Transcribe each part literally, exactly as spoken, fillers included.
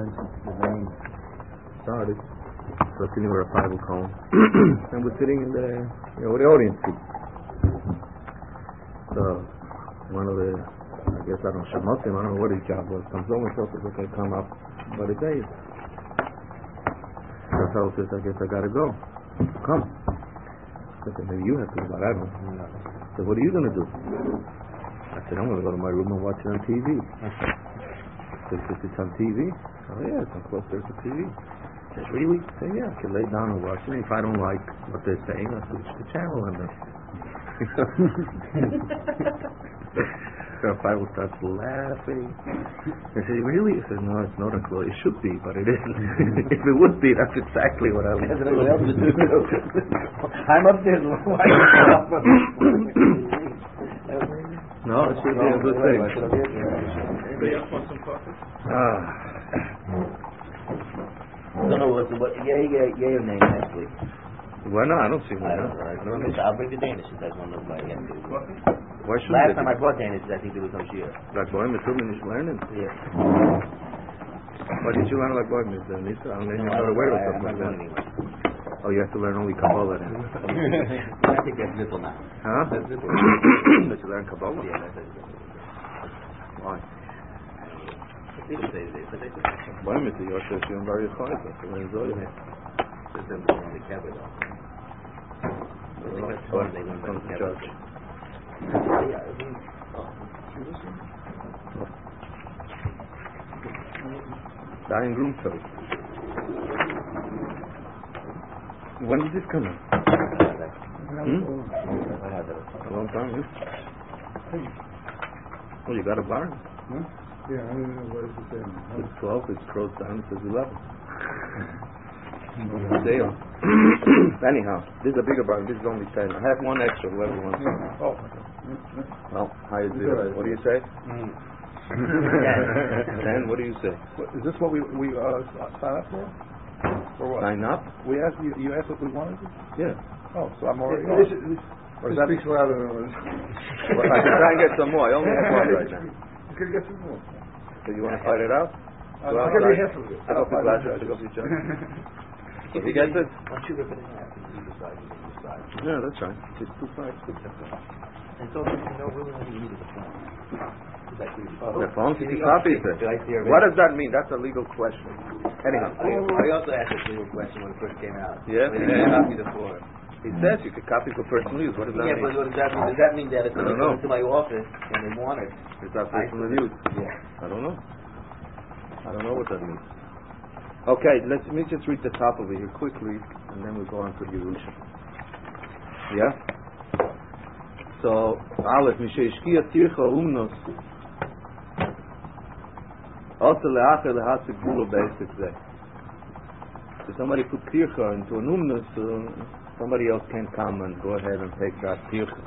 since the rain started. So sitting with a Bible cone, and we're sitting in the, you know, the audience seat. So one of the, I guess I don't know, Shamotim, I don't know what his job was, comes over and tells us, okay, come up by the day. So I told us, I guess I gotta go. Come. I said, maybe you have to go, but I don't know. So what are you gonna do? I said, I'm gonna go to my room and watch it on T V. I said, it's on T V? Oh yeah, it's on close to the T V. I said, really? I said, yeah, I can lay down and watch it. If I don't like what they're saying, I'll switch the channel and then so if I will start laughing. I said, really? I said, no, it's not unclosed. It should be, but it isn't. If it would be, that's exactly what I would do. I'm upstairs. No, it should be a good thing. Ah. No, no, what, what, yeah, yeah, yeah, your name next week. Why not? I don't see why I not. don't know. I don't know. I'll bring the Danish if that's one of my yeah. Why should Last time I brought Danish, I think there was no shir. Like boy, Mister Minish learning. Yeah. Why did you learn like boy, Mister Nisa? I mean, you're not aware of something like that. Oh, you have to learn only Kabbalah then. I think that's little now. Huh? That's little. That you learn Kabbalah? Yeah, that's it. Why? People say this, but they say Why, Mister Yosef, you're very quiet. That's what I'm enjoying it. there's them on the cabinet. They went to they went to the judge. Yeah, I mean, Dying Groomfeld. When did this come in? Hmm? I have that. A long time, huh? Oh, you got a barn? Huh? Yeah, I don't know what is it saying. It's twelve, it's closed down, it says eleven. Sale. Anyhow, this is a bigger barn, this is only ten. I have one extra, whoever wants it. Oh. Well, how is it? What do you say? Mm. Ten, what do you say? What, is this what we we uh, sign up for? For what? Sign up? We asked you. You asked what we wanted. Yeah. Oh, so I'm already. This, on. this, Or is that speaks louder than it is? Well, I can try and get some more. I only have one right now. You could get some more. So you want to fight it out? Uh, Well, I'll give you I- half of it. I don't think Roger has to go to each other. If he gets it? once you rip it in half, you decide, you decide. Yeah, that's right. Just two sides. And so, you know, really, when you need it, The phone, if you copy it. Did I see her? What does that mean? That's a legal question. Anyhow. I, I also asked this legal question when it first came out. Yeah? When you copy the floor. He says you could copy for personal use. What does that Yeah, but mean? what does that mean? Does that mean that if I they don't come know. into my office and they want it? Is that I- personal use? Yeah. I don't know. I don't know what that means. Okay, let me just read the top of it here quickly, and then we'll go on to Yerusha. Yeah? So, Aleph, Mishayishkiya Tircha Umnos, also Leacher Lehatzik Bulo Basic Zeh. So somebody put Tircha into an Umnos, so somebody else can come and go ahead and take that Tircha.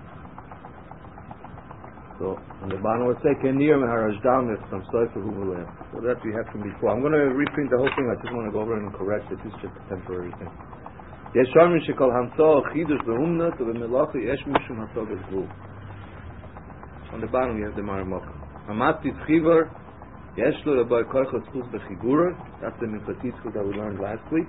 So, on the bottom would say, Kenir Meharajdan is from Soifer Humalem. So that we have from before. I'm going to reprint the whole thing. I just want to go over it and correct it. This is just a temporary thing. Yesh Sharmin Shekol Hamso Chidush Be'umnat U'Bemelacha Yesh Mishum Haso Bezvul. On the bottom you have the Maramok. Hamat Titzchivar Yesh Lo Rabbi Koichot Zchus Bechigura. That's the Mitzvah that we learned last week.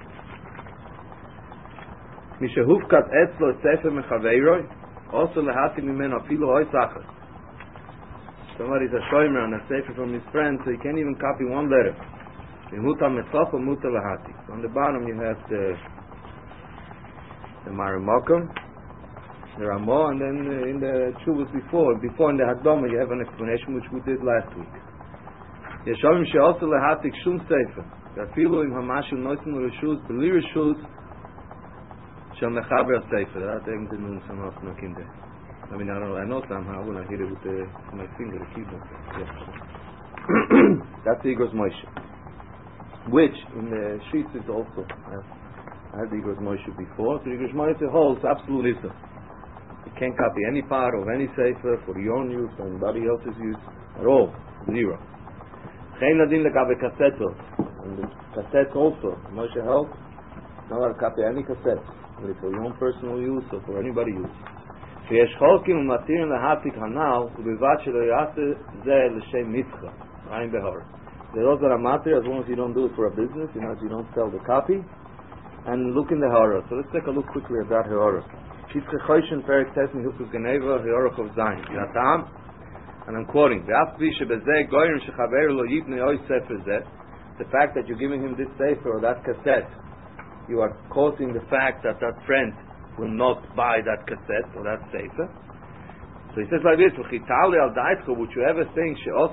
Mishahufkat Etzlo Sefer Mechaveiroi. Also Lehati Mimeno Afilo Hoi Sachas. Somebody's a shomer on a sefer from his friend, so he can't even copy one letter. Muta Metzof or Muta Lahati. So on the bottom you have the the Maramokam, the Ramah, and then uh, in the Chuvas before, before in the Hadoma you have an explanation which we did last week. Yeshavim she'osu Lahati Kshum Sefer. Afilu im Hamashu Noisim Rishus, Beli Rishus, Shal Mechaber Sefer. That irgendwie nun some of the kinder. I mean, I don't know, I know somehow when I hit it with the, my finger, the keyboard. Yeah. That's the Igros Moshe. Which, in the sheets is also, I have, I had the Igros Moshe before, so the Igros Moshe holds absolute Issa. You can't copy any part of any Sefer for your own use or anybody else's use at all. Zero. Chein Nadin Lekabe Cassettos. And the cassettes also, Moshe held, not allowed to copy any cassettes, whether for your own personal use or for anybody use. ויש חולקים ומתירים להעתיק הנ"ל ובלבד שלא יעשה זה לשם מצחה, עין בהור. the Rosa Ramati, as long as you don't do it for a business, you know, as you don't sell the copy, and look in the Hara. So let's take a look quickly at that Hara. Shitche Choyshen Perek Tesmi Hilchus Geneva Hara Chov Zayin. Yatam, and I'm quoting, the fact that you're giving him this sefer or that cassette, you are causing the fact that that friend will not buy that cassette or that sefer. So he says like this, would you ever think now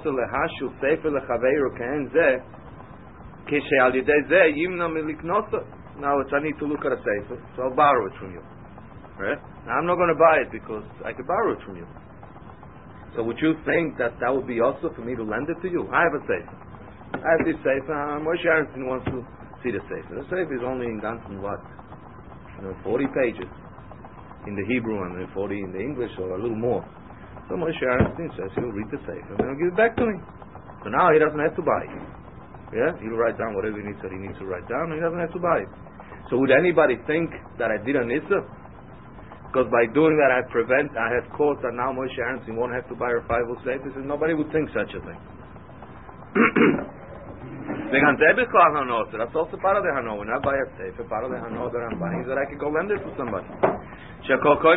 it's, I need to look at a sefer, so I'll borrow it from you. Right? Now I'm not going to buy it because I could borrow it from you. So would you think that that would be also for me to lend it to you? I have a sefer. I have this sefer. Uh, Moshe Aronson wants to see the sefer. The sefer is only in Gansen what? You know, forty pages in the Hebrew and forty in the English, or a little more. So Moshe Aronson says he'll read the sefer and he'll give it back to me. So now he doesn't have to buy it. Yeah, he'll write down whatever he needs that he needs to write down, and he doesn't have to buy it. So would anybody think that I did an issa? Because by doing that I prevent, I have caused that now Moshe Aronson won't have to buy her five or sefer. He says nobody would think such a thing. That's also part of the Hano. When I buy a sefer, part of the Hano that I'm buying is that I can go lend it to somebody. And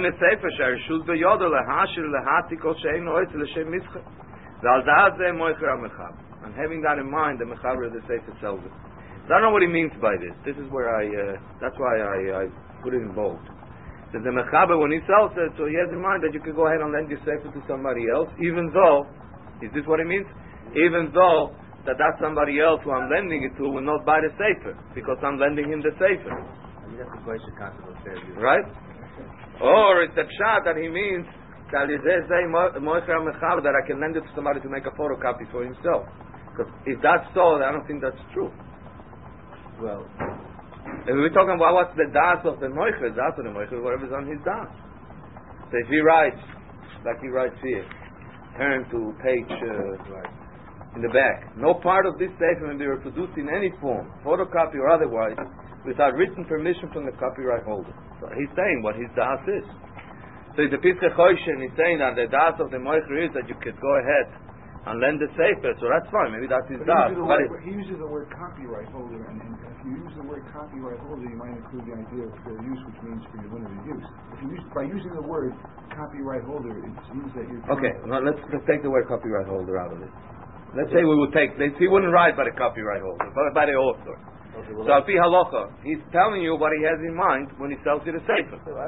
having that in mind, the Mechaber of the sefer sells it. So I don't know what he means by this. This is where I, uh, that's why I, I put it in bold. So the Mechaber, when he sells it, so he has in mind that you can go ahead and lend your sefer to somebody else, even though, is this what he means? Even though that that somebody else who I'm lending it to will not buy the sefer because I'm lending him the sefer. I mean, that's the question concept of fair use. Right? Or it's the pshat that he means that that I can lend it to somebody to make a photocopy for himself. Because if that's so, I don't think that's true. Well, if we're talking about what's the das of the moicher, das of the moicher, whatever's on his das. So if he writes, like he writes here, turn to page uh, in the back. No part of this sefer may be reproduced in any form, photocopy or otherwise, without written permission from the copyright holder. So he's saying what his das is. So the Pischei Choyshen is saying that the das of the moicher is that you could go ahead and lend the sefer. So that's fine. Maybe that's his das. He, he uses the word copyright holder, and, and if you use the word copyright holder, you might include the idea of fair use, which means for your limited use. If you use, by using the word copyright holder, it seems that you're okay. Well, let's let's take the word copyright holder out of it. Let's say we would take. He wouldn't write by the copyright holder, but by the author. okay, well, So al pi halacha, he's telling you what he has in mind when he sells you the sefer. yeah,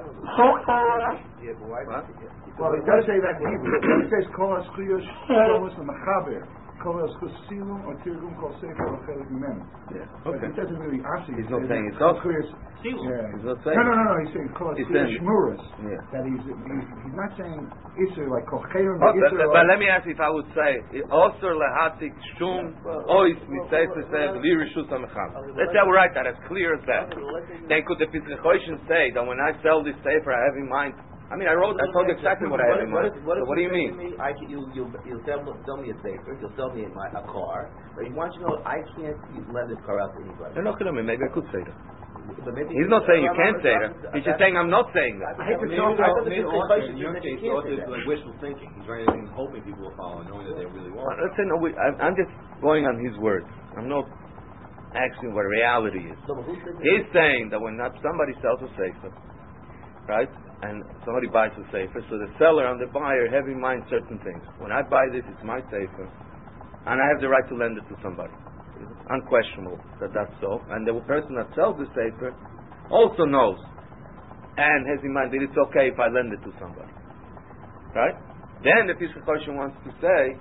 but why? What? Well, it does say that in Hebrew. It says kol haschiyos shlomus l'machaber, kol haschiyos silum or tirgum kol sefer or chelik mimenu. Yeah. But Okay. it doesn't really obviously. He's not saying it's kol also. haschiyos. Yeah. He's not saying. No, no, no, no. He's saying kol He's haschiyos saying- shmuras. Yeah. That he's, he's he's not saying isser like kol chelim Oh, but, isser. but let me ask you if I would say Osir lehatik shum ois mitzefer says lirishus hamecham. Let's say we write that as clear as that. Then could the Pischei Choyshen say that when I sell this sefer I have in mind? I mean, I wrote. I told you exactly what I have in mind. What, if, So what do you mean? Me, I can, you'll, you'll, you'll sell, sell me a safer. You'll sell me my, a car. But you want you to know I can't lend this car out to anybody. They're not going to me. Maybe I could say that. But maybe He's not saying you can't say that. He's just saying I'm not saying that. I hate to Maybe tell the- I thought the maybe Pischei author, Choyshen in your said case, you the can't author say is that. like wishful thinking. He's writing and hoping people will follow, knowing that they really Well, won't. let's say no. We, I'm, I'm just going on his words. I'm not asking what reality is. No, but who's saying He's saying that when not somebody sells a sefer, right, and somebody buys a sefer, so the seller and the buyer have in mind certain things. When I buy this, it's my sefer, and I have the right to lend it to somebody. It's unquestionable that that's so. And the person that sells the sefer also knows and has in mind that it's okay if I lend it to somebody. Right? Then the Pischei Choyshen wants to say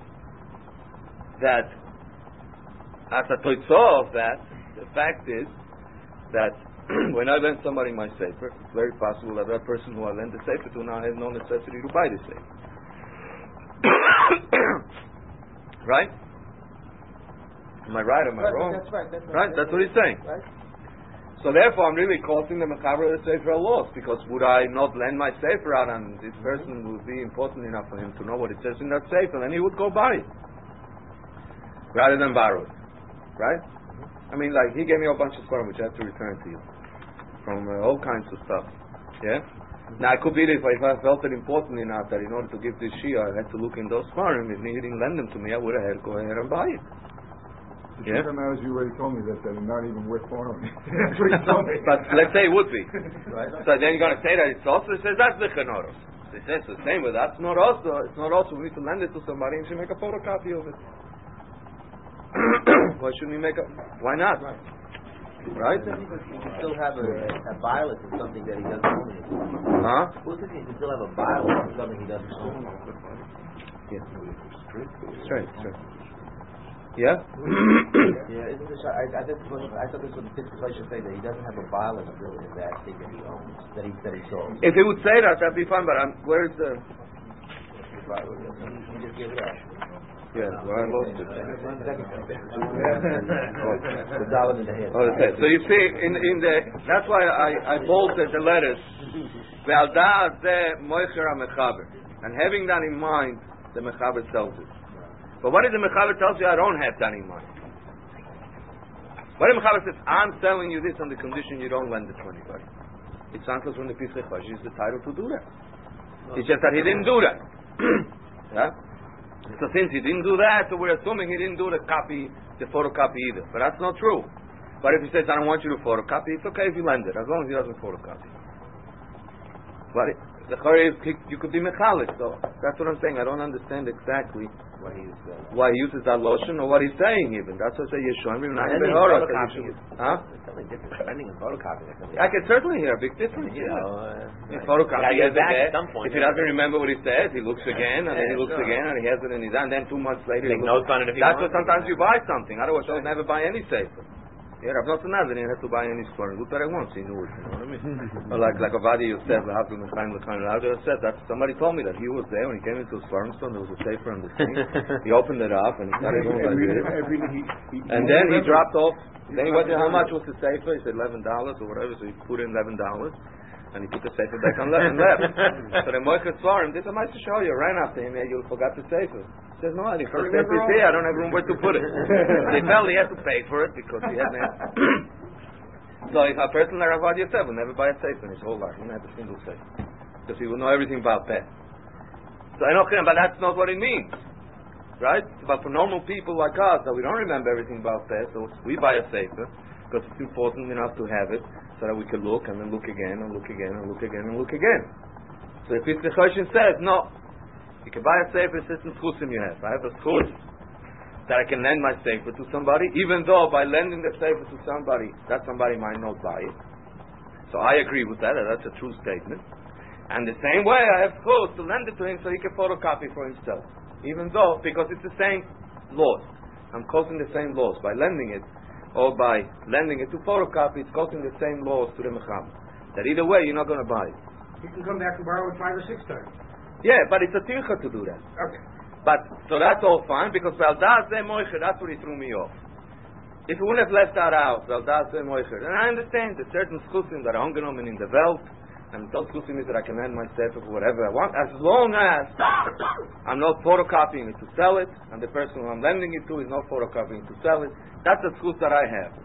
that as a toitzah of that, the fact is that when I lend somebody my sefer, it's very possible that that person who I lend the sefer to now has no necessity to buy the sefer. Right? Am I right? Am I Right, wrong? That's right. That's Right? That's what he's saying. Right? So therefore, I'm really causing the Mechaber of the sefer a loss, because would I not lend my sefer out, and this person would be important enough for him to know what it says in that sefer, and he would go buy it rather than borrow it. Right? I mean, like he gave me a bunch of sperm which I have to return to you from uh, all kinds of stuff. Yeah. Now I could be if I, if I felt it important enough that in order to give this shia I had to look in those sperm. If he didn't lend them to me, I would have had to go ahead and buy it. The Yeah. truth of the matter is, you already told me that they're not even worth borrowing. That's what you told me. But let's say it would be. Right. So then you're going to say that it's also, it says that's the chenoros. It says the same, but that's not also, it's not also, we need to lend it to somebody and should make a photocopy of it. Why shouldn't we make a, why not? Right? Because you can still have a, a violence of something that he doesn't own anymore. Huh? Well, you can still have a violence of something he doesn't own. Yeah. Straight, straight. Yeah? Yeah, isn't this, I, I, this was, I thought this was the Piscus should say that he doesn't have a violence really in that thing that he owns, that he, that he sold. If it would say that, that'd be fine, but I'm, where's the, He just gave it up. yeah, well, I lost it. The dollar in the head. Oh, okay. So you see, in in the that's why I, I bolded the letters. And having that in mind, the mechaber tells it. But what if the mechaber tells you I don't have that in mind? What if the mechaber says I'm selling you this on the condition you don't lend it to anybody? It sounds like when the Pesach Chosh is the title to do that. It's just that he didn't do that. Yeah. So since he didn't do that, so we're assuming he didn't do the copy, the photocopy either. But that's not true. But if he says, I don't want you to photocopy, it's okay if you lend it, as long as he doesn't photocopy. But it, the Chari is, you could be mechalik, so that's what I'm saying. I don't understand exactly What he is, uh, why he uses that lotion or what he's saying even. That's what I say, Yeshua. Lending and photocopying is- Huh? it's something different. Lending and photocopying is something I can certainly hear a big difference. You Yeah. know, uh, He photocopies gotta get it back there. at some point. If he doesn't remember what he says, he looks again, and then he Yeah, looks sure. again, and he has it in his hand. And then two months later, he Take looks- notes on it if he that's wants. what sometimes you buy something. Otherwise, you'll never buy any safer. Yeah, Rav Nosson Nazir didn't have to buy any store. He looked at it once, he knew it. You know what I mean? Or like like Avadi Yosef, L'Havdil L'Chaim L'Chaim L'Havdil said that somebody told me that he was there when he came into his farm store. There was a safer on the thing. He opened it up and he started going like Every- this. every- he- he- And then he dropped off. Then he went to how much was the safer? He said eleven dollars or whatever. So he put in eleven dollars, and he put the safer back on left and left. So the Moichet saw him. This is nice to show you. I ran after him, and you forgot the safer. He says, no, I didn't. The safer is here. I don't have room where to put it. They felt he had to pay for it because he had. So if a person like Rav Yosef will never buy a safer in his whole life, he won't have a single safer because he will know everything about that. So I know, but that's not what it means. Right? But for normal people like us, that we don't remember everything about that, so we buy a safer because it's important enough to have it so that we can look and then look again and look again and look again and look again. So if Pesach Choshen says, no, you can buy a safer, it's just a schusim you have. I have a schus that I can lend my safer to somebody, even though by lending the safer to somebody, that somebody might not buy it. So I agree with that, that's a true statement. And the same way, I have schus to lend it to him so he can photocopy for himself. Even though, because it's the same laws. I'm causing the same laws by lending it, or by lending it to photocopy, it's causing the same laws to the mechaber. That either way, you're not going to buy it. You can come back and borrow it five or six times. Yeah, but it's a tircha to do that. Okay. But, so that's all fine, because Valdas Zeh Moicher, that's what he threw me off. If he wouldn't have left that out, Valdas Zeh Moicher, and I understand there's certain schusim that are ungenommen in the Welt, and those schusim is that I can lend myself for whatever I want, as long as I'm not photocopying it to sell it, and the person who I'm lending it to is not photocopying to sell it, that's a schus that I have.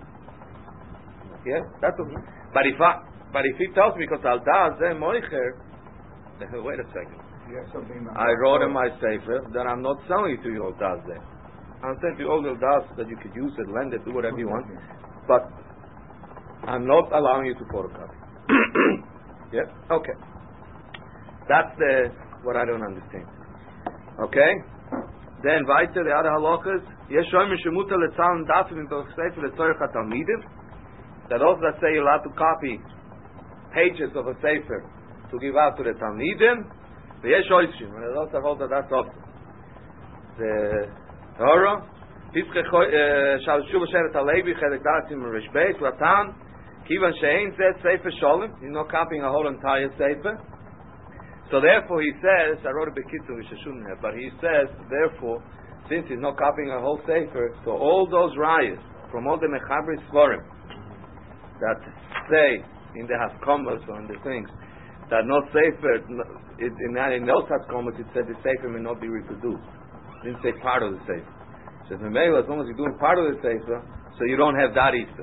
Yeah? That's a, but if I, but if he tells me, because Valdas Zeh Moicher, wait a second. You have something in the I wrote in my safer that I'm not selling it to you all does there. I'm saying to you all does that you could use it, lend it, do whatever you want, but I'm not allowing you to photocopy. Yeah? Okay. That's the what I don't understand. Okay? Then weiter the other halachas. Yes, shoyim shemuta letzalin dafim in sefer letzorich hatalmidim. That also that say you're allowed to copy pages of a sefer to give out to the talmidim. ויש אוישים, and also hold that that's up. The Torah, shall shuv sheret alevi chelek datim rishbeit latam, kivan shein zet sefer sholem. He's not copying a whole entire sefer. So therefore he says, I wrote a bekitzu which I shouldn't have, but he says, therefore, since he's not copying a whole sefer, so all those rayas from all the mechaber svarim that say in the haskamas or in the things that not sefer. It, in, in those comments, it said the sefer may not be reproduced. It didn't say part of the sefer. It says, as long as you're doing part of the sefer, so you don't have that either.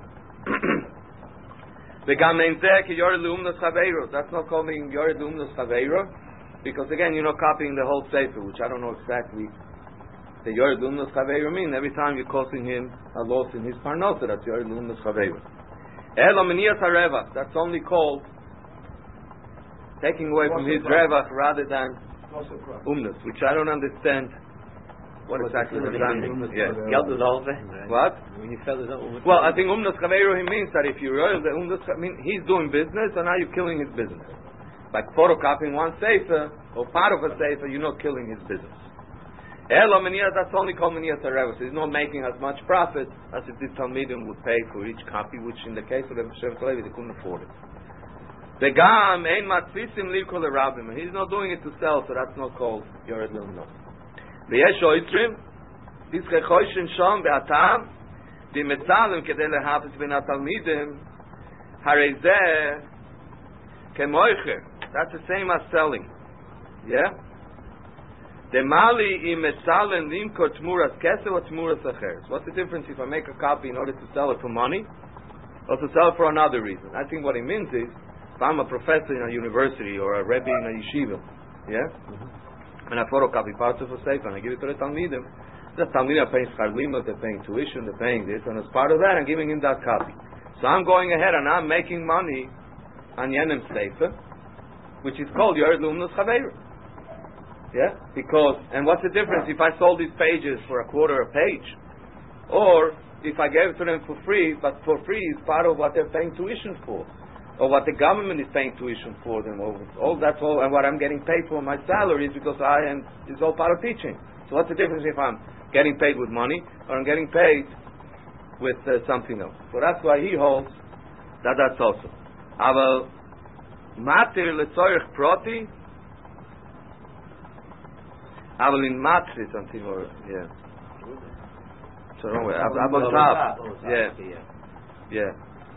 That's not calling Yored Lumnos Chaveiro, because again, you're not copying the whole sefer, which I don't know exactly The Yored Lumnos Chaveiro mean every time you're causing him a loss in his parnasa, that's Yored Lumnos Chaveiro. Elo Meniyas HaRevach, that's only called taking away from his Revach rather than Umnus, which I don't understand what exactly the meaning is. Yeah. What? When you fell it up, Well, I think Umnus Chaveiro, he means that if you roil the Umnus, I mean, he's doing business and now you're killing his business. Like photocopying one sefer or part of a sefer, you're not killing his business. Elo Meniyas, that's only called Meniyas HaRevach. He's not making as much profit as if the Talmidim would pay for each copy, which in the case of the Shevet Levi, they couldn't afford it. The Gam ein matfisim likol rabbim. He's not doing it to sell, so that's not called Yored Lumnos. ויש אויטרים, תזכחוישן שם באתם, ומצלם כדי להפס בין התלמידים, הרי זה כמויכר. That's the same as selling. Yeah? דמלי אם מצלם למכור תמורת כסף או תמורת אחרת. What's the difference if I make a copy in order to sell it for money, or to sell it for another reason? I think what it means is, if I'm a professor in a university, or a rebbe in a yeshiva, yeah? Mm-hmm. And I photocopy parts of a sefer and I give it to the Talmidim. The Talmidim are paying schar limud, they're paying tuition, they're paying this, and as part of that I'm giving him that copy. So I'm going ahead and I'm making money on Yenem Sefer, which is called Yored Lumnos Chaveiro. Yeah? Because, and what's the difference if I sold these pages for a quarter a page? Or if I gave it to them for free, but for free is part of what they're paying tuition for. Or what the government is paying tuition for them, or all that's all, and what I'm getting paid for my salary is because I am, it's all part of teaching. So what's the difference if I'm getting paid with money, or I'm getting paid with uh, something else? So that's why he holds that that's also. Aval matir letzorich proti, aval in matri something or yeah. So wrong way. Aval top, yeah, yeah.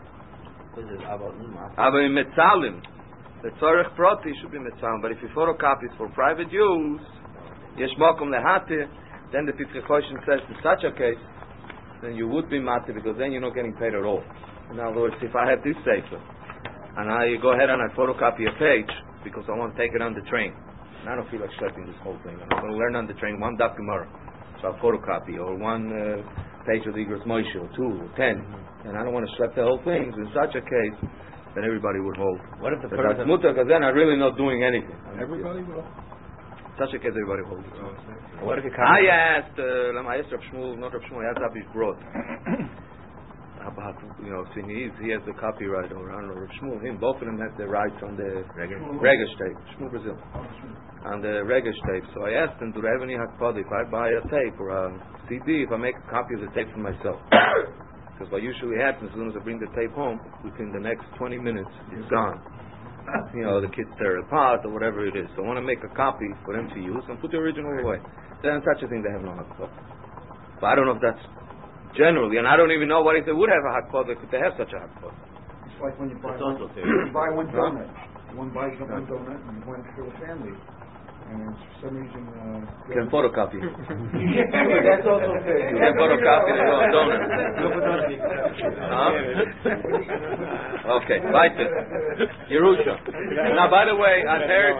Aber in Metzalim, the Tzorech Proti should be Metzalim. But if you photocopy it for private use, Yesh Mokum Lehati, then the Pitzchei Choshen says in such a case, then you would be Mati because then you're not getting paid at all. In other words, if I have this sefer and I go ahead and I photocopy a page because I want to take it on the train, and I don't feel like schlepping this whole thing. I'm going to learn on the train one daf tomorrow, so I'll photocopy or one uh, page of the Igros Moshe or two or ten. And I don't want to schlep the whole thing. So in such a case, then everybody would hold. What if the but person... Mutter, because then I'm really not doing anything. Everybody will. In such a case, everybody holds. Oh, what if it I asked, uh, I asked Rav Shmuel, not Rav Shmuel, I asked Rabbi Brod. About, you know, see, he, he has the copyright, or I don't know, Rav Shmuel, him, both of them have the rights on the Regesh tape. Shmuel Brazil. On the Regesh tape. So I asked him, do they have any hakpad if I buy a tape or a C D, if I make a copy of the tape for myself? Because what usually happens, as soon as I bring the tape home, within the next twenty minutes, it's gone. You know, the kids tear it apart or whatever it is. So I want to make a copy for them to use and put the original away. Then such a thing they have no hakpad. But I don't know if that's generally, and I don't even know what if they would have a hakpad if they have such a hakpad. It's like when you buy, It's one, also fair. you buy one Huh? donut. One buys one donut and one for the family. And for some reason... Uh, You can photocopy it. That's also fair. You can photocopy the donut. Huh? Okay, weiter. Yerusha. Now, by the way, I've heard...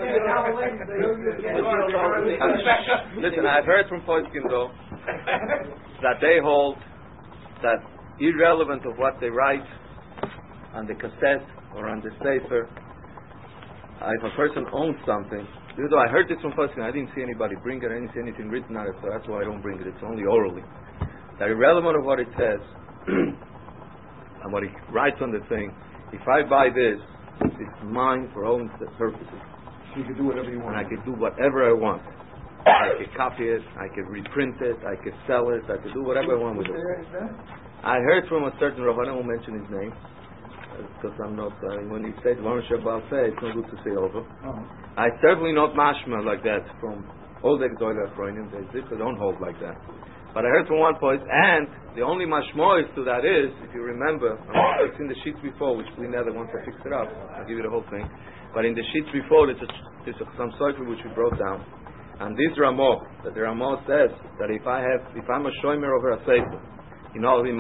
Listen, I've heard from Poiskin, though, that they hold that irrelevant of what they write on the cassette or on the sefer, if a person owns something, even though I heard this from Poiskin, I didn't see anybody bring it, I didn't see anything written on it, so that's why I don't bring it. It's only orally. That irrelevant of what it says and what he writes on the thing, if I buy this, it's mine for all purposes. You can do whatever you want. And I can do whatever I want. I can copy it, I can reprint it, I can sell it, I can do whatever I want with it. I heard from a certain Rav, I won't mention his name, because I'm not, uh, when he said Lawrence Shabbat say, it's not good to say over. Uh-huh. I certainly not mashma like that from all the Gdoilei Achronim. They they don't hold like that. But I heard from one point, and the only mashmois to that is, if you remember, it's in the sheets before, which we never once I fixed it up, I'll give you the whole thing. But in the sheets before, there's, a, there's a, some circle which we brought down, and this Ramah, that the Ramah says that if I have, if I'm a shomer over a sefer, you know, the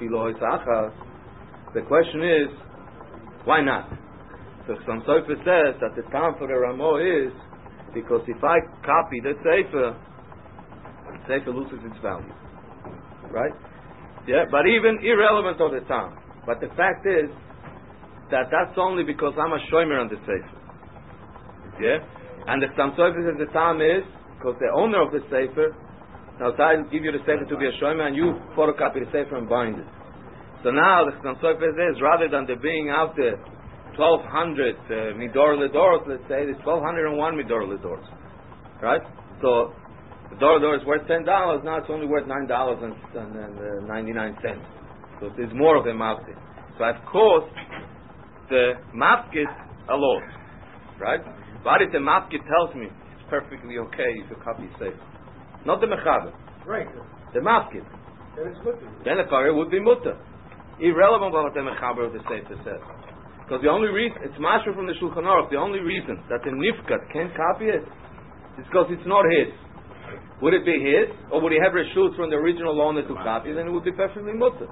question is, why not? So some Sofer says that the time for the Ramah is because if I copy the Sefer, sefer loses its value. Right? Yeah, but even irrelevant of the time. But the fact is that that's only because I'm a shomer on the sefer. Yeah? And the Stam Sofer at the time is because the owner of the sefer, now I give you the sefer to be a shomer and you photocopy the sefer and bind it. So now the Stam Sofer is rather than there being out there twelve hundred uh, midor ledoros, let's say, there's twelve oh one midor ledoros. Right? So the door door is worth ten dollars, now it's only worth nine dollars and ninety-nine cents. So there's more of them out there. So of course the mafkit a lot. Right? But if the mafkit tells me it's perfectly okay if you copy safe. Not the mechaber. Right. The mafkit. Then it's good. Then the fire would be mutter. Irrelevant what the mechaber of the sefer says. Because the only reason, it's mashra from the Shulchan Aruch, the only reason that the nifkat can't copy it is because it's not his. Would it be his? Or would he have reshut from the original owner to copy? Then it would be perfectly mutter.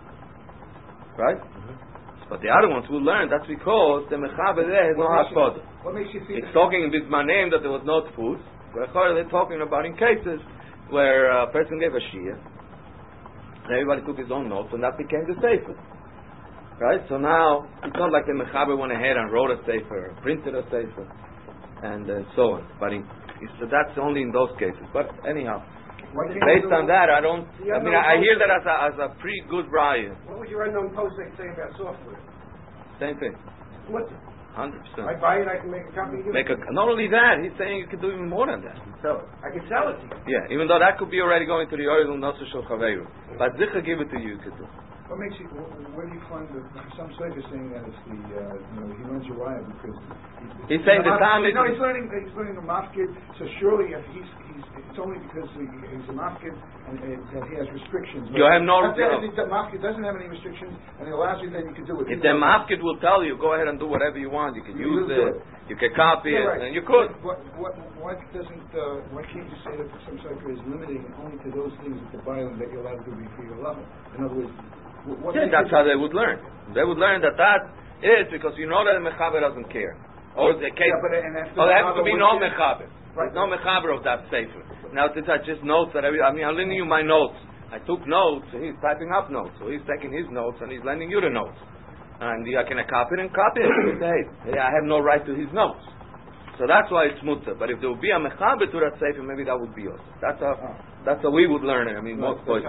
Right? Mm-hmm. But the other ones will learn that's because the mechaber there has no hashpad. What makes you think it's talking in this name that there was not food. They're talking about in cases where a person gave a shia, everybody took his own notes, and that became the sefer. Right? So now, it's not like the mechaber went ahead and wrote a sefer, or printed a sefer, and uh, so on. But he, he, so that's only in those cases. But anyhow, based on that, I don't, I mean, I, I hear that as a, as a pretty good raya. What would your unknown post say about software? Same thing. What? one hundred percent. I buy it, I can make a copy of it? Make a, not only that, he's saying you can do even more than that. Sell it. I can sell it to you. Yeah, even though that could be already going to the Oil Nosu Shel Chaveiru. But Zicha give it to you, you could do. What makes you, where do you find the, some Sefer saying that it's the, uh, you know, he learns Uriah because... He's, he's saying the time is... No, he's learning, he's learning the mafkid, so surely if he's, he's, it's only because he, he's a mafkid and uh, that he has restrictions. You have no... If the mafkid doesn't have any restrictions and it allows you, then you can do it. If the mafkid will tell you, go ahead and do whatever you want, you can use it, you can copy it, right. and you could. What, what, what doesn't, uh, why can't you say that some Sefer is limiting only to those things at the Bible that you're allowed to do for your level? In other words... What yeah, that's how they would learn. They would learn that that is because you know that the mechaber doesn't care. Or the case, yeah, but, and well, there has to be no mechaber. Right. There's no mechaber of that sefer. Now, these are just notes that I, I mean, I'm lending you my notes. I took notes, so he's typing up notes. So he's taking his notes and he's lending you the notes. And I can copy it and copy it. And say, hey, I have no right to his notes. So that's why it's mutter. But if there would be a mechaber to that sefer, maybe that would be us. That's how, that's how we would learn it. I mean, most places.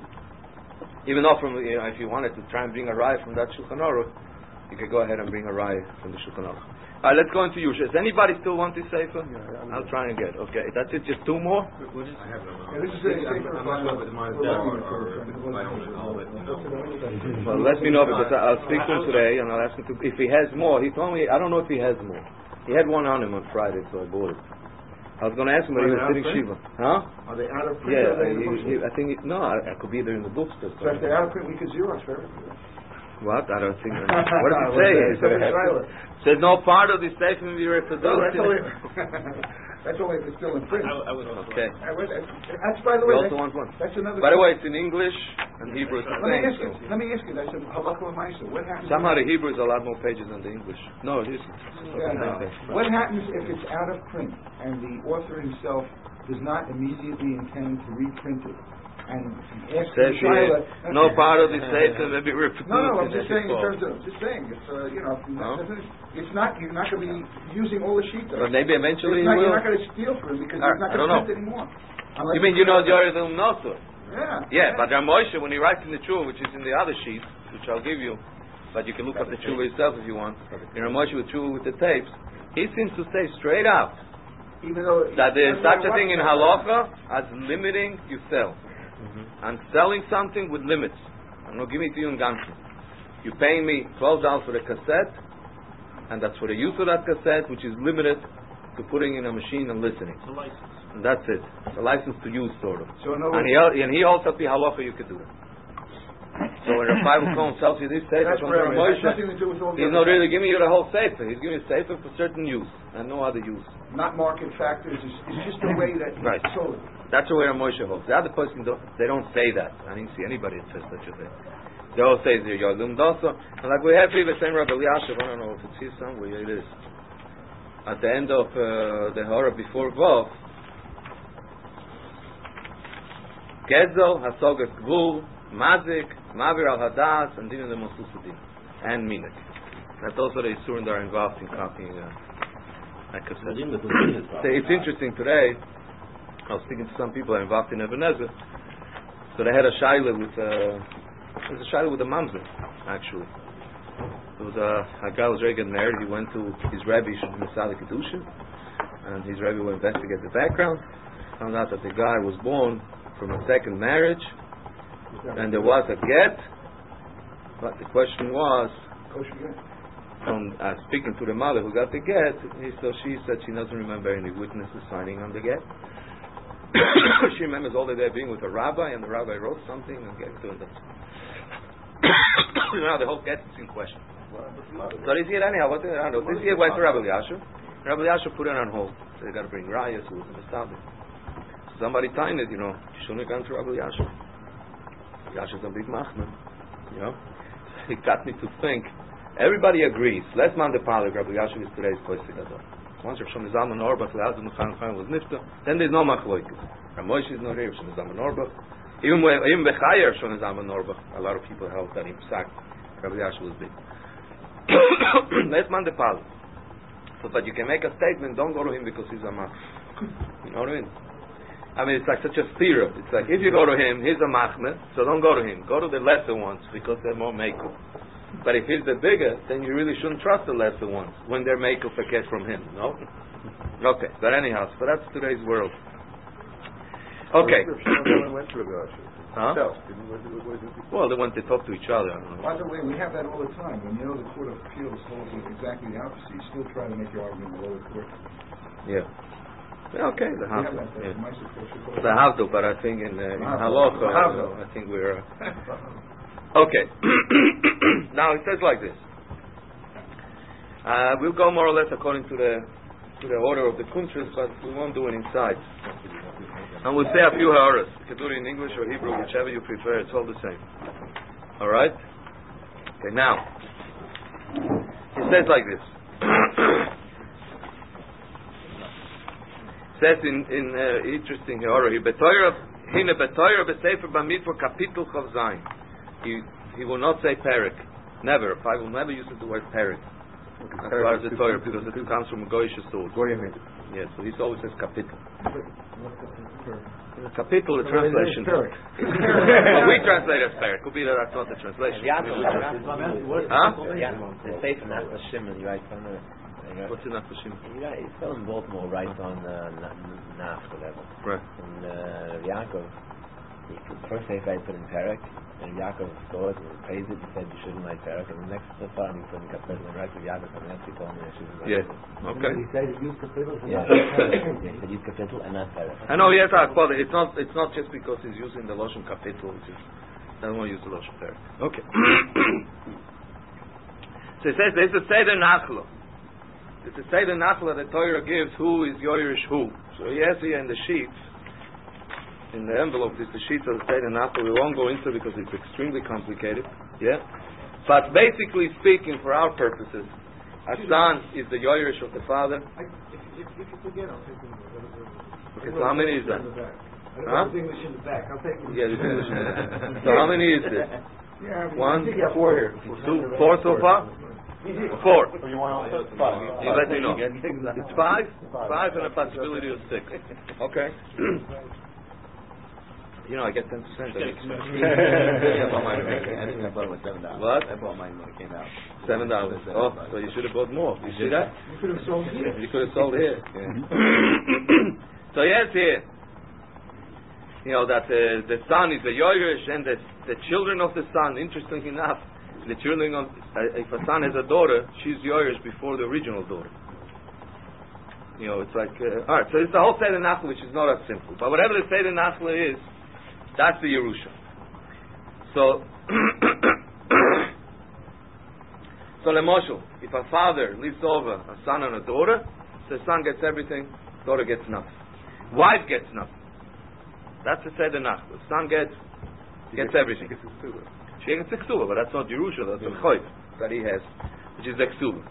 Even though from, you know, if you wanted to try and bring a raya from that Shulchan Aruch, you could go ahead and bring a raya from the Shulchan Aruch. Alright, let's go into Yusha. Does anybody still want this sefer? Yeah, I'll try and get. Okay, that's it. Just two more. What is, I have it on yeah, this is a sefer. I'm not sure if it's mine or if it's my own. I'll let you know. Well, let me know because I'll speak to him today and I'll ask him to, if he has more. He told me, I don't know if he has more. He had one on him on Friday, so I bought it. I was going to ask him, but he was sitting Shiva. Huh? Are they out of print? Yeah, he, he, I think, he, no, I, I could be there in the bookstore. So if they're out of print, we could Xerox for everything. What? I don't think. What did it say? It said no part of the statement we reproduced. No, that's, only, that's only if it's still in print. I, I was okay. I was, that's, by the way, that's, want one. that's another... By the way, it's in English and Hebrew. It's the let, me same, ask so. you, let me ask you, that's a halakha l'maisa. What happens... Somehow the Hebrew is a lot more pages than the English. No, it isn't. Yeah, no. What happens if it's out of print and the author himself does not immediately intend to reprint it? And ask the Shaila, no part of the sefer may be reproduced. No, no, I'm just saying in terms of, just saying, it's, uh, you know, no? it's not, you're not going to be using all the sheets. But maybe eventually not, you will. You're not going to steal from him because uh, he's not going to print it anymore. You mean you know the Yoredum Nosu? Yeah. Yeah, but Ramoshe, when he writes in the Tshuva, which is in the other sheet, which I'll give you, but you can look up the Tshuva yourself if you want, in Ramoshe with Tshuva with the tapes, he seems to say straight out Even though that there is such a thing in halacha as limiting yourself. Mm-hmm. And selling something with limits. I'm not giving it to you in Gansu. You're paying me twelve dollars for a cassette, and that's for the use of that cassette, which is limited to putting in a machine and listening. It's a license. And that's it. It's a license to use, sort of. So and, he, and he also be halacha, you could do it. So when a Bible Cohen sells you this sefer from Rav Moshe, he's not really giving you the whole sefer. He's giving you a sefer for certain use and no other use. Not market factors. It's, it's just the way that right. It's sold. That's the way Rav Moshe holds. The other person, don't, they don't say that. I didn't see anybody that says such a thing. They all say they're Yodlum Dosa. And like we have people saying Rabbi Eliashiv, I don't know if it's here somewhere. It is. At the end of uh, the Horah before Vov, Gezel, Hasogas Gvul, Mazik, Mavir al Hadas, and Din of the Mosusudim, and Minik. That's also the Isurim that are involved in copying. Uh, like I said. So it's interesting today. I was speaking to some people that are involved in Ebenezer. So they had a shaila with uh, it was a shaila with a mamzer, actually. It was a, a guy was ready to get married. He went to his rabbi Misali Kedushin, and his rabbi will investigate the background. Found out that the guy was born from a second marriage, and there was a get. But the question was, from uh, speaking to the mother who got the get, he, so she said she doesn't remember any witnesses signing on the get. She remembers all the day being with a rabbi, and the rabbi wrote something and gave it to her. Now the whole get is in question. So this year, anyhow, what, I don't know, this year went to Rabbi Yashu. Rabbi Yashu put it on hold. So they got to bring rayas who was in the Sabbath. Somebody timed it, you know. You shouldn't have gone to Rabbi Yashu. Yashu's a big machman, you know. It got me to think. Everybody agrees. Last man the Palik, Rabbi Yashu is today's Koisik Ador. Once Rav Shlomo Zalman Auerbach, Le'azim Mechan Chaim was nifta, then there's no machloikis. Rav Moshe is not here, Rav Shlomo Zalman Auerbach. Even when, even Bechayer, Rav Shlomo Zalman Auerbach, a lot of people held that in Psak, Rabbi Yashu was big. Last man the Palik. So, but you can make a statement, don't go to him because he's a mach. You know what I mean? I mean, it's like such a theorem. It's like, if you go to him, he's a machmer, so don't go to him. Go to the lesser ones, because they're more makeup. But if he's the bigger, then you really shouldn't trust the lesser ones when they're makeup a get from him, no? Okay, but anyhow, so that's today's world. Okay. Huh? Well, they went to talk to each other. I don't know. By the way, we have that all the time. When you know the Court of Appeals holds it exactly the opposite, you still try to make your argument in the lower court. Yeah. Yeah, okay, the We have Havdil. that. Yeah. My support. The Havdil, but I think in, uh, in Havdil. Halacha, Havdil. uh, I think we're... Uh, okay. Now, it says like this. Uh, we'll go more or less according to the to the order of the countries, but we won't do it inside. And we'll say a few ha'aras. You can do it in English or Hebrew, whichever you prefer. It's all the same. All right? Okay, now. It says like this. It says in, in uh, interesting ha'ara here, Hine betoyer b'sefer b'mitzvah kapitel chav zayin. He he will not say perik. Never. I will never use the word perik. As far as the Torah, because it comes from a Goyish source. Yes, so he always says kapitel. Kapitel, the translation. Well, we translate as perik. Could be that that's not the translation. Huh? The Sefer Nachman Shimon, he writes on the. What's in Nachman Shimon? He's still in Baltimore, writes on Nach, whatever. Right. And uh, Yaakov, he first Sefer I put in perik. And Yaakov saw it and praised it and said you shouldn't like Perak. And the next time he put in Kapitel and right with Yaakov and that's he told me I shouldn't like Yeah. Perak. Okay. He said use Kapitel and Yeah. not Perak. Yeah, he said use Kapitel and not Perak. I know, yes, I but it's not it's not just because he's using the Lashon Kapitel, which is I don't want to use the Lashon Perak. Okay. So it says there's a Seder Nachlo. It's a Seder Nachlo that the Torah gives who is Yoirish who. So yes, here in the sheets, in the envelope, is the sheets of the Seder Nachlo. We won't go into it because it's extremely complicated. Yeah? But basically speaking, for our purposes, a son is the Yoirish of the father. I, if, if, if you forget, I'll take them. Okay, so how many is that? I don't Huh? know English in the back. I'll take them. Yeah, there's English in the back. So how many is this? Yeah, I mean, One, I think you have four here. two, four so far? Four. You want to five? You let me know. It's five? Five and a possibility of six. Okay. You know, I get ten percent. I Yeah, I bought mine. I think I bought it with seven dollars. What? I bought mine when it came out. Seven dollars. Oh, so you should have bought more. You see that? You could have sold here. You could have sold here. So yes, here. You know that uh, the son is the Yoirish and the the children of the son. Interesting enough, the children of uh, if a son has a daughter, she's Yoirish before the original daughter. You know, it's like uh, all right. So it's the whole Seder Nachla, which is not as simple. But whatever the Seder Nachla is, that's the Yerusha. So, so Lemoshel, if a father leaves over a son and a daughter, the son gets everything, daughter gets nothing. Wife gets nothing. That's the Seder Nachla. The son gets gets everything. She gets the Ksuba, but that's not Yerusha, that's the Choyf that he has, which is the Ksuba.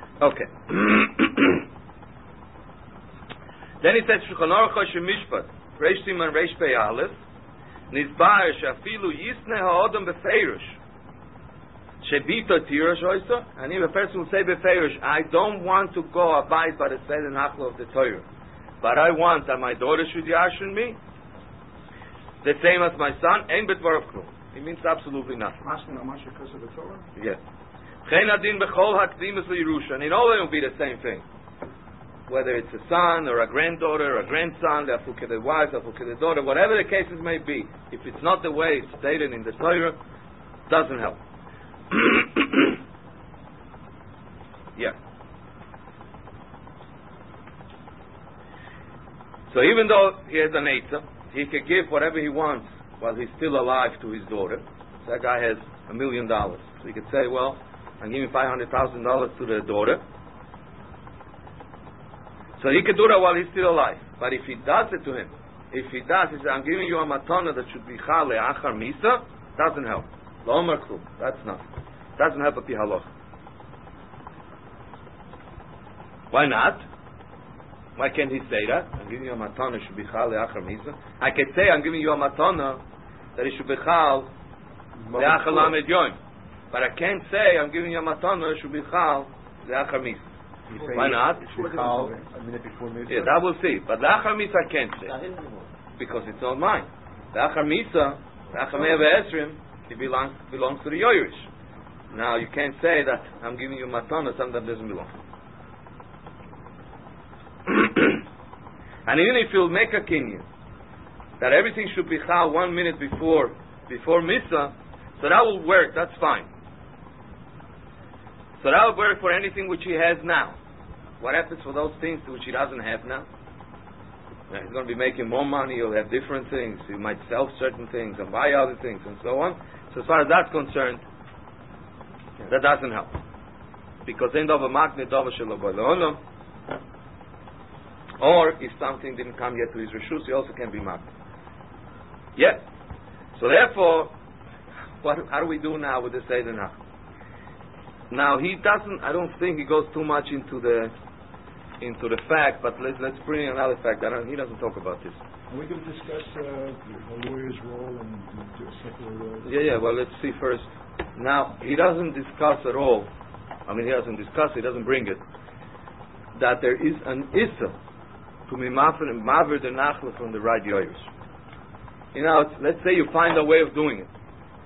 Okay. Then he says, Shulchan Aruch Mishpat. Reish Siman Reish Pei Aleph, Nizbar Shafilu Yisne Ha'odam Befeirush, Shebito Tirosh Oysa, and if a person will say Befeirush, I don't want to go abide by the Seder Nachla of the Torah, but I want that my daughter should yashin me, the same as my son, Ein Betvar of Klum. It means absolutely nothing. Mashma Masha because of the Torah? Yes. Chen Adin Bechol Hakdimus L'Yerusha, and in all it will be the same thing. Whether it's a son or a granddaughter or a grandson, the Afuke the wife, the Afuke the daughter, whatever the cases may be, if it's not the way it's stated in the Torah, doesn't help. Yeah. So even though he has an eitzah, he can give whatever he wants while he's still alive to his daughter. So that guy has a million dollars. So he could say, well, I'm giving five hundred thousand dollars to the daughter. So he can do that while he's still alive. But if he does it to him, if he does, he says, I'm giving you a matana that should be chale achar misa, doesn't help. Lo omer klum. That's nothing. Doesn't help at the halach. Why not? Why can't he say that? I'm giving you a matana should be chale achar misa. I can say I'm giving you a matana that it should be chal leachar lamed yoim. But I can't say I'm giving you a matana that should be chal leachar misa. Why not? Yeah, that we'll see. But the Achar Misa I can't say. Because it's not mine. The Achar Misa, the Achar Me'ah Ve'esrim, it belongs, belongs to the Yoyrish. Now you can't say that I'm giving you matana, something that doesn't belong. And even if you'll make a kinyan, that everything should be chal one minute before, before Misa, so that will work, that's fine. So that will work for anything which he has now. What happens for those things which he doesn't have now? Now he's going to be making more money, he'll have different things, he might sell certain things and buy other things and so on. So as far as that's concerned, that doesn't help. Because end of a magnet of a or if something didn't come yet to his reshus, he also can be magnet. Yeah. So therefore, what, how do we do now with the Seder Nachla? Now he doesn't. I don't think he goes too much into the into the fact. But let's let's bring in another fact. I don't, he doesn't talk about this. Are we going to discuss uh, a lawyer's role and the secular role? Yeah, yeah. Well, let's see first. Now he doesn't discuss at all. I mean, he doesn't discuss. He doesn't bring it. That there is an issa to be maver the nachla from the right yoyers. You know, let's say you find a way of doing it.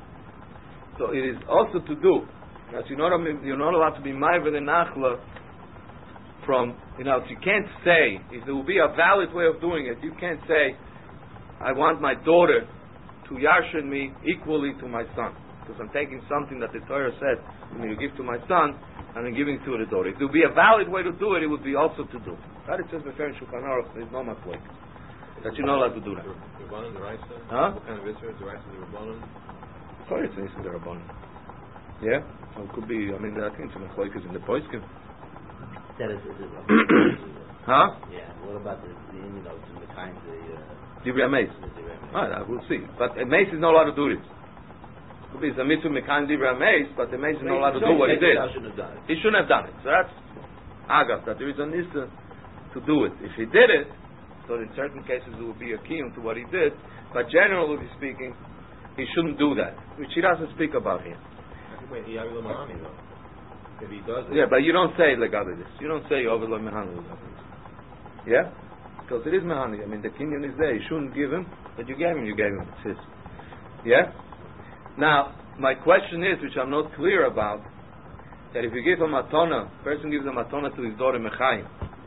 So it is also to do. Now, you're not, you're not allowed to be maver the nachla from, you know, you can't say, if there will be a valid way of doing it, you can't say, I want my daughter to yarshin me equally to my son. Because I'm taking something that the Torah said, you give to my son, and I'm giving to the daughter. If there will be a valid way to do it, it would be also to do. That it says before in Shulchan Aruch, there's no mistake. That you're not allowed to do that. Rabbanan, the right side? Huh? What kind of Israel? The right side of Rabbanan? Sorry, it's in the Rabbanan. Yeah? So it could be, I mean, I think some Chloikas in the Poiskim. That is, is it, Huh? yeah, what about the, the you know, the kind of the... Uh, Divrei Meis. Ah, we'll see. But a Meis is not allowed to do this. It could be a mitzvah mekan Divrei Meis, but the Meis is not allowed to do what he did. He shouldn't have done it. So that's Agav, that there is a nista to do it. If he did it, so in certain cases it would be a kiyum to what he did, but generally speaking, he shouldn't do that, which he doesn't speak about here. Wait, he Yavi Lamahani though. If he does it. Yeah, but you don't say legabe this. You don't say over lo mehani legabe this. Yeah? Because it is mehani. I mean, the kinyan is there. You shouldn't give him, but you gave him, you gave him. It's his. Yeah? Now, my question is, which I'm not clear about, that if you give a matona, person gives a matona to his daughter Mechayim.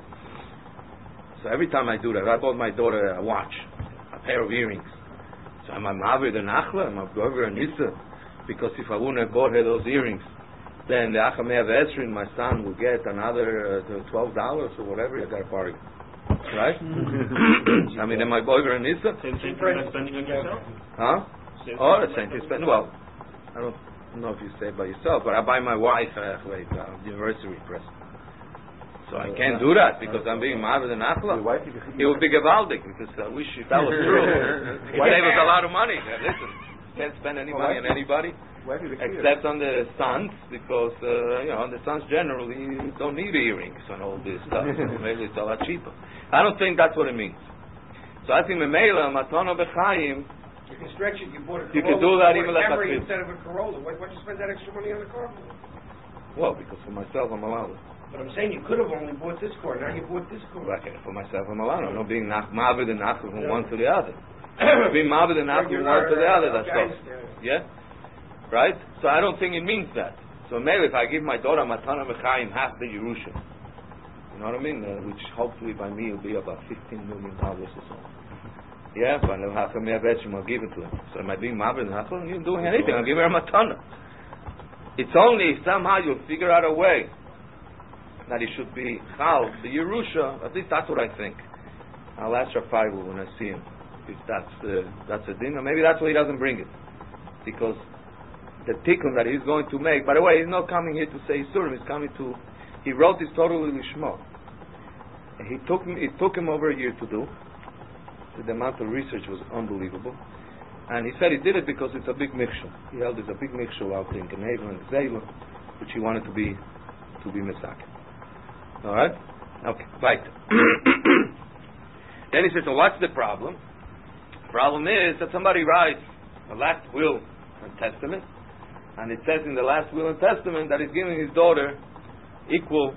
So every time I do that, I bought my daughter a watch, a pair of earrings. So am I maver the nachla? Am I gover and nisa? Because if I wouldn't have bought her those earrings, then the Achar Me'ah Ve'esrim, my son, will get another uh, twelve dollars or whatever. I got a bargain, right? I mean, am I gover and nisa? Same thing for spending on yourself? Huh? Same Oh, the same thing. Spend well. I don't know if you say it by yourself, but I buy my wife a uh, uh, anniversary present. So I can't do that because I'm being maver the nachla. It would be gevaldik because I wish if that was true, it would save us a lot of money. Now, listen, can't spend any money on anybody except on the sons because uh, you know the sons generally don't need earrings and all this stuff. So maybe it's a lot cheaper. I don't think that's what it means. So I think Memela, Matana B'chaim, You can stretch it. You bought a Corolla. You can do that you even bought a like Camry a instead of a Corolla. Why, why'd you spend that extra money on the car for? well, because for myself I'm allowed. But I'm saying you could have only bought this car. Now you bought this car. Okay, for myself I'm allowed. I'm not being Ma'avid and Nachman from Yeah. one to the other. being Ma'avid and Nachman from one to the other, that's all. Yeah? Right? So I don't think it means that. So maybe if I give my daughter Matana B'chaim half the Yerusha, you know what I mean? Uh, which hopefully by me will be about fifteen million dollars or so. Yeah, but how come I'll give it to him? So am I being Ma'avid and Nachman? I'm not doing anything. I'll give her a Matana. It's only if somehow you'll figure out a way that it should be Chal, the Yerusha, at least that's what I think. I'll ask Rafael when I see him if that's uh, that's a din, or maybe that's why he doesn't bring it. Because the tikkun that he's going to make, by the way, he's not coming here to say Yisurim, he's coming to, he wrote this totally Lishma. And he took, me, it took him over a year to do. So the amount of research was unbelievable. And he said he did it because it's a big mikshel. He held it's a big mikshel out in Geneva and Zayla, which he wanted to be, to be Mesak. Alright? Okay, right. Then he says, so what's the problem? The problem is that somebody writes a last will and testament, and it says in the last will and testament that he's giving his daughter equal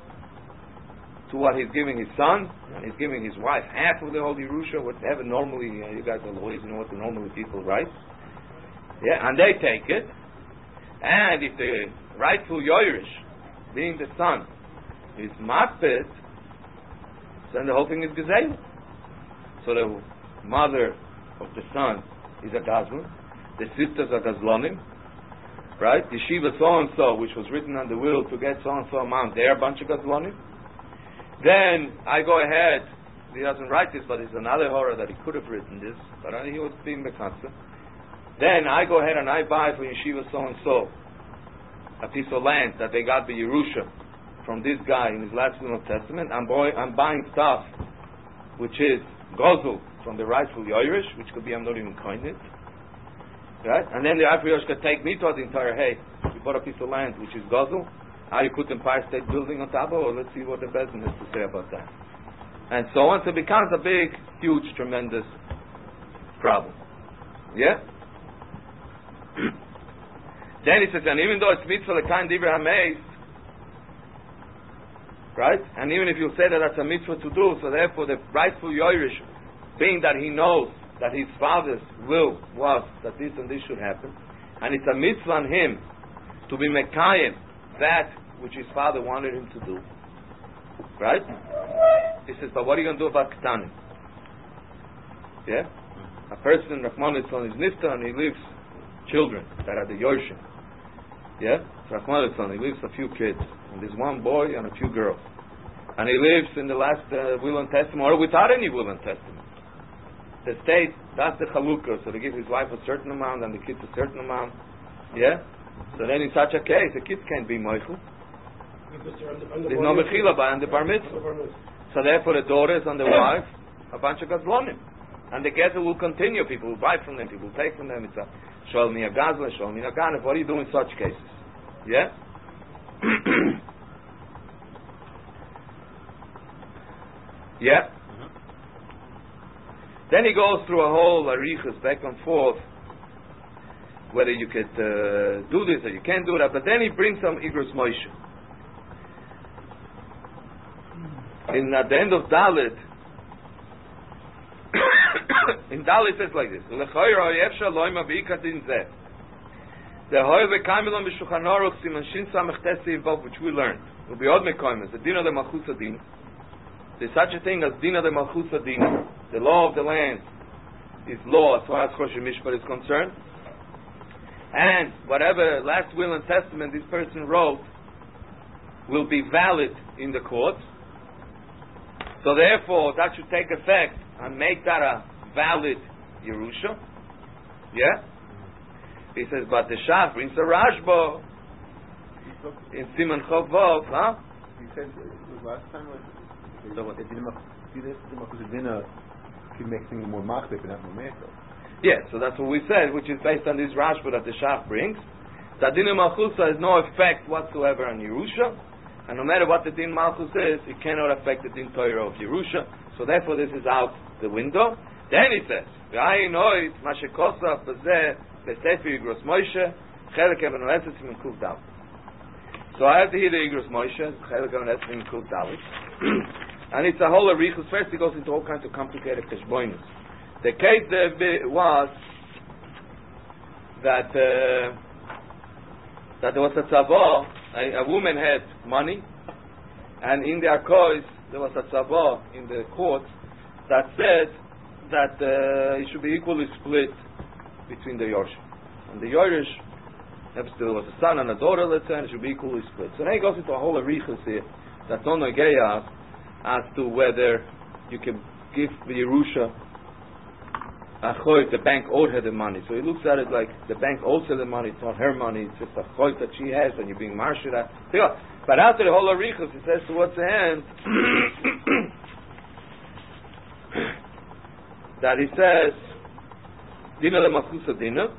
to what he's giving his son, and he's giving his wife half of the whole Yerusha, whatever normally, uh, you guys are lawyers, you know what the normally people write. Yeah, and they take it, and if the rightful Yoirish, being the son, is matpet, then the whole thing is gezeil. So the mother of the son is a gazlan, the sisters are gazlonim, right? Yeshiva so and so, which was written on the will to get so and so amount, they're a bunch of gazlonim. Then I go ahead. He doesn't write this, but it's another horror that he could have written this, but he was being mekatsa. Then I go ahead and I buy for Yeshiva so and so a piece of land that they got the Yerusha from this guy in his last will and testament. I'm, boy, I'm buying stuff which is gozel from the rightful Yoirish, which could be I'm not even coined it. Right? And then the rightful Yoirish could take me to the entire, hey, you bought a piece of land which is gozel, are you put Empire State Building on top of it, or let's see what the Bezdin has to say about that. And so on, so it becomes a big, huge, tremendous problem. Yeah? Then he says, and even though it's mitzvah l'kain divrei hameis, right? And even if you say that that's a mitzvah to do, so therefore the rightful Yoirish, being that he knows that his father's will was that this and this should happen, and it's a mitzvah on him to be mekayim that which his father wanted him to do. Right? He says, but what are you going to do about Ketanim? Yeah? A person, Rahman Litzlan, is Nifta and he leaves children that are the Yorshim. Yeah? Rahman Litzlan, he leaves a few kids. And there's one boy and a few girls. And he lives in the last uh, will and testament, or without any will and testament. The state, that's the Chalukah, so they give his wife a certain amount and the kids a certain amount. Yeah? So then in such a case, the kids can't be Moichel. There's no Mechila by and the Bar Mitzvah. So therefore the daughters and the wife, a bunch of Gazlonim. And the Gezer will continue. People will buy from them, people will take from them. It's a Shol Mia Gazlan, Shol Mia Ganef. What do you do in such cases? Yeah? Yeah? Mm-hmm. Then he goes through a whole arichas back and forth, whether you could uh, do this or you can't do that. But then he brings some Igros Moshe. In at the end of Dalit, in Dalit it says like this: the which we learned. The din of the Malchus Adin. There's such a thing as din of the Malchus Adin. The law of the land is law as far as Choshen Mishpat is concerned. And whatever last will and testament this person wrote will be valid in the courts. So therefore, that should take effect and make that a valid Yerusha. Yeah? He says, but the Shach brings a Rashba in Siman Chov Vav, huh? He said the last time was so what? It didn't make things more machbef and not more mechel. Yeah, so that's what we said, which is based on this Rashba that the Shach brings. That Din Malchusa has no effect whatsoever on Yerusha. And no matter what the din Malchus is, it cannot affect the din Torah of Yerusha. So therefore this is out the window. Then he says, V'ayin oit mashekosa b'zeh b'sefer Igros Moshe chelek even oesesim in Kuf Dalit. So I have to hear the Igros Moshe chelek even oesesim in Kuf Dalit. And it's a whole arichus. First it goes into all kinds of complicated keshboinus. The case uh, was that uh, that there was a tzavah, a, a woman had money, and in their cause there was a tzavah in the court that said that uh, it should be equally split between the Yorshim. And the Yorish, there was a son and a daughter, let's say, and it should be equally split. So then he goes into a whole arichus here that don't know as to whether you can give the Yerusha a choiv, the bank owed her the money. So he looks at it like the bank owes her the money, it's not her money, it's just a choiv that she has and you're being marshal. But after the whole arichus, he says towards the end that he says Dina le Malchusa Dina,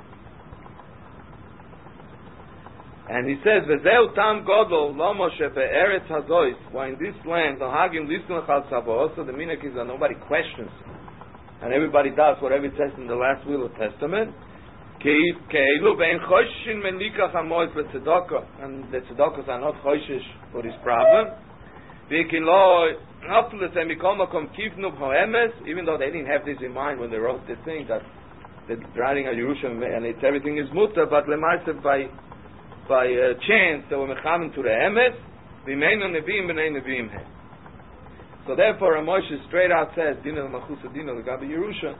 and he says V'zeu tam godol lo Moshe be'eretz hazois, why in this land no hagim lisnu chal tzavos, so the minak is that nobody questions and everybody does whatever it says in the last will of Testament. Ke'ilu be'en choshin men likach hamoed v'tzedakah, and the tzedakahs are not choshish for this problem. V'kin lo hafles em mikol makom kivnu b'hoemes, even though they didn't have this in mind when they wrote the thing that they're writing a Yerushalayim and it's everything is mutter, but lemaise by by uh, chance they were mechamen to the emes. V'meinu neviim b'nei neviim he. So therefore, Moshe straight out says, Dina l'Malchusa Dina l'Gabi Yerusha,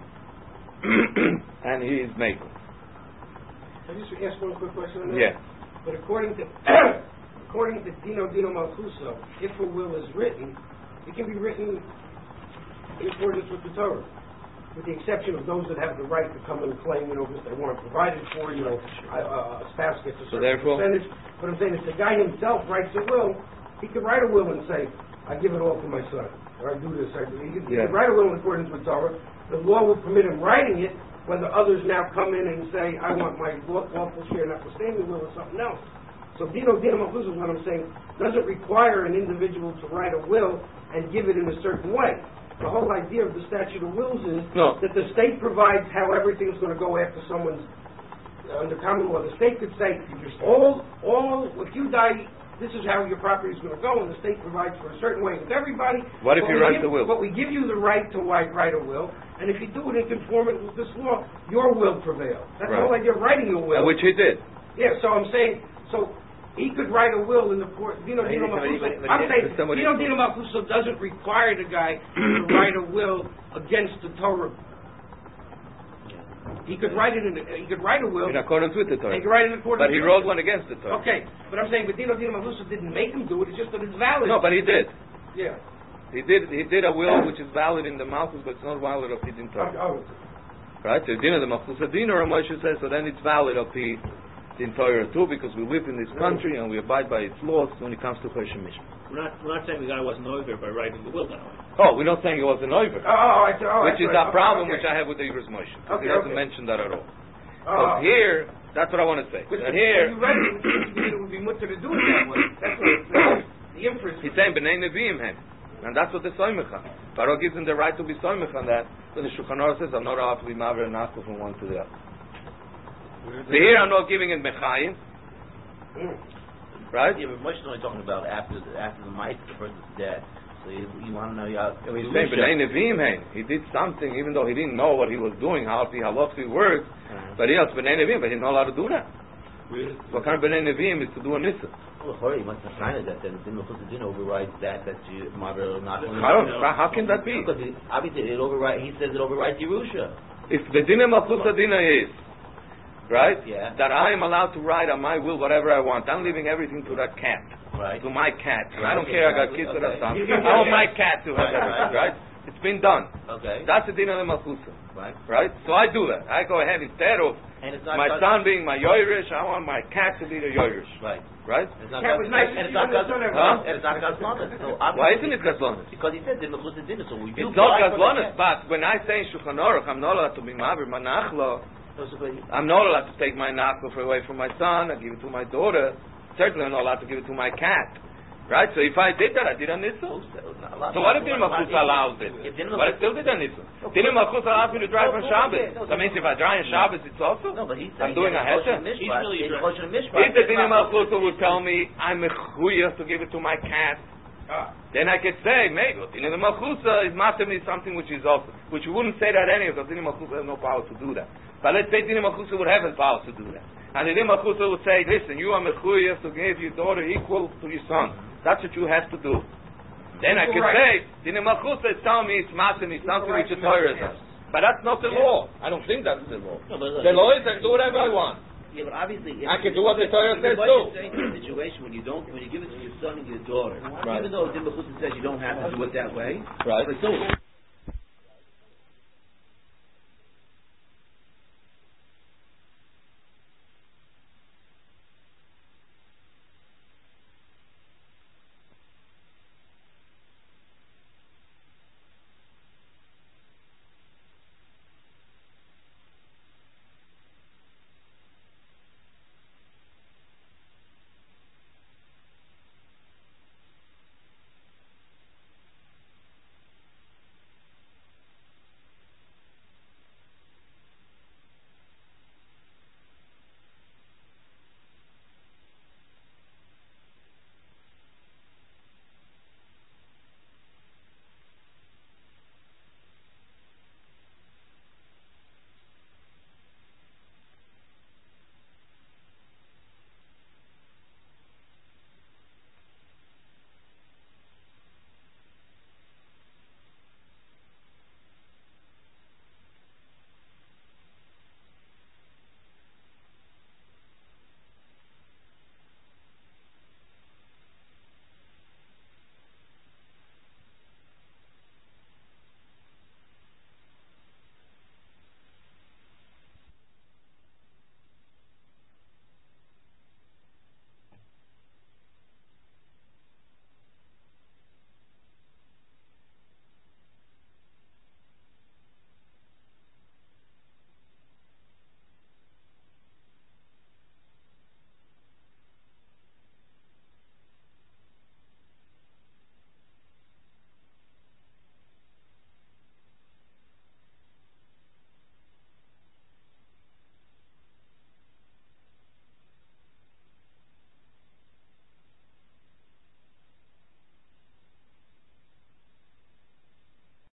and he is Mekel. Can I just ask one quick question on that? Yeah. But according to according to Dino Dino Malchusa, if a will is written, it can be written in accordance with the Torah, with the exception of those that have the right to come and claim, you know, because they weren't provided for, you know, a, a spouse gets a So certain therefore, percentage. But I'm saying if the guy himself writes a will, he could write a will and say, I give it all to my son, or I do this, I do. He could, yeah. he could write a will in accordance with Torah. The law will permit him writing it, whether others now come in and say, I want my lawful share notwithstanding the will or something else. So Dino Dino Malchus is what I'm saying, doesn't require an individual to write a will and give it in a certain way. The whole idea of the statute of wills is no. that the state provides how everything's going to go after someone's, uh, under common law. The state could say, all, all, if you die, this is how your property is going to go, and the state provides for a certain way with everybody. What if you write give, the will? But we give you the right to write, write a will, and if you do it in conformity with this law, your will prevails. That's right. the whole idea of writing a will. Uh, which he did. Yeah, so I'm saying, so he could write a will in the court. Dino Dino Malchusa. I'm saying Dino Dino Malchusa doesn't require the guy to write a will against the Torah. He could write it in. The, he could write a will in accordance with the Torah. He could write it in accordance. But he wrote one against the Torah. Okay, but I'm saying, but Dino Dino Malchusa didn't make him do it. It's just that it's valid. No, but he did. Yeah. He did. He did a will which is valid in the Malchus, but it's not valid of the Din Torah. Oh, oh. Right? So Dina the Malchus Dina, or Moshe says, so then it's valid of the Din Torah too, because we live in this country and we abide by its laws when it comes to Choshen Mishpat. We're not, we're not saying the guy wasn't over by writing the will that way. Oh, we're not saying it was an over. Oh, oh, I, oh, which is right. a problem okay. which I have with the Igros Moshe. Okay, He doesn't okay. mention that at all. Oh, But here, that's what I want to say. But and here, you read it, it would be mutter to do it that way. That's what it's saying. The inference. he's saying B'nai Nevi'im hen. And that's what the Soimecha. Paro gives him the right to be Soimech on that. So the Shulchan Aruch says, I'm not allowed to be Maver and Nachal from one to the other. So here I'm not giving it Mechayim. Mm. Right? Yeah, but Moshe is only talking about after the, after the might, the person's dead. So you, you want to know, you have, He's saying B'nai Nevi'im hen. He did something, even though he didn't know what he was doing, how the halachically works. Uh-huh. But he was B'nai Nevi'im, but he's not allowed to do that. Really? What kind of B'nai Nevi'im is to do a Nissa? Well, Hori must have signed that then the Din overrides that that you Maver not. How, how can that be? Because it, obviously it override. He says it overrides Yerusha. If the Dina Malchusa Dina is, right, Yeah. that I am allowed to write on my will whatever I want, I'm leaving everything to that cat. Right. To my cat. Right. I don't care, I got kids or Okay. a son. I want my cat to have Right, everything, right. right? It's been done. Okay. That's the Dina Malchusa, Right. right? So I do that. I go ahead instead of And it's not my cause- son being my Yoirish, I want my cat to be the Yoirish, Right. right? It's not Cat was nice and to it's see not when the cause, son ever- Huh? and it's not Gazlonis. So Why isn't it Gazlonis? Because he said Din Mechus Din. So we do. It's not apply for the Gazlonis, cat. but when I say in Shulchan Aruch, I'm not allowed to be Maver, Manachlo, So, so, but- I'm not allowed to take my nachlo away from my son. I give it to my daughter. Certainly, I'm not allowed to give it to my cat. Right? So if I did that, I did a nitzah. So what if Dinah Malchus allows it? But I still did a nitzah. Dinah Malchus allows me to drive on Shabbos. That means if I drive on Shabbos, it's also? No, but he's I'm doing a hesed. He's really If the Dinah Malchus would tell me I'm mechuyah to give it to my cat, Ah. then I could say maybe Dinah Malchus is master me something which is also, which you wouldn't say that anyway because Dinah Malchus has no power to do that. But let's say Dinah Malchus would have the power to do that. And the Dinah Malchus would say, listen, you are mechuyah to give your daughter equal to your son. That's what you have to do. Then I could Right. say, Dinah Malchus is telling me it's master me something which is Torah. But that's not the law. I don't think that's the law. No, but look, The law is I can do whatever I want. yeah, but obviously, if I can do what the Torah says what too. you're saying in a situation when you don't, when you give it to your son and your daughter, Right. even though Dimba says you don't have to do it that way, Right. but still,